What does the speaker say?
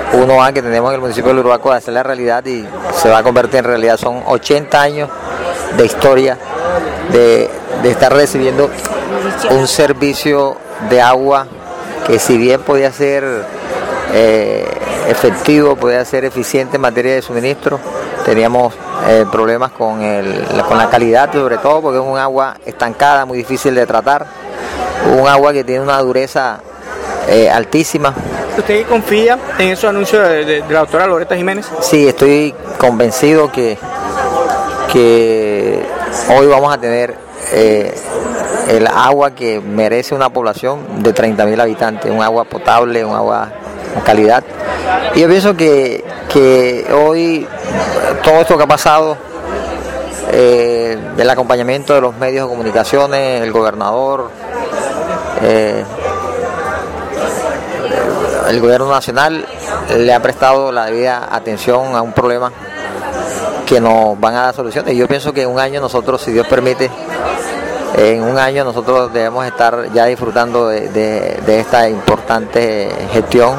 1A que tenemos en el municipio de Uruaco, de hacer la realidad y se va a convertir en realidad. Son 80 años de historia de estar recibiendo un servicio de agua que, si bien podía ser efectivo, podía ser eficiente en materia de suministro, teníamos problemas con la calidad, sobre todo porque es un agua estancada, muy difícil de tratar, un agua que tiene una dureza altísima. ¿Usted confía en esos anuncios de la doctora Loretta Jiménez? Sí, estoy convencido que hoy vamos a tener el agua que merece una población de 30.000 habitantes, un agua potable, un agua con calidad. Y yo pienso que hoy todo esto que ha pasado, el acompañamiento de los medios de comunicaciones, el gobernador, el gobierno nacional le ha prestado la debida atención a un problema que nos van a dar soluciones. Y yo pienso que en un año nosotros, si Dios permite, en un año nosotros debemos estar ya disfrutando de esta importante gestión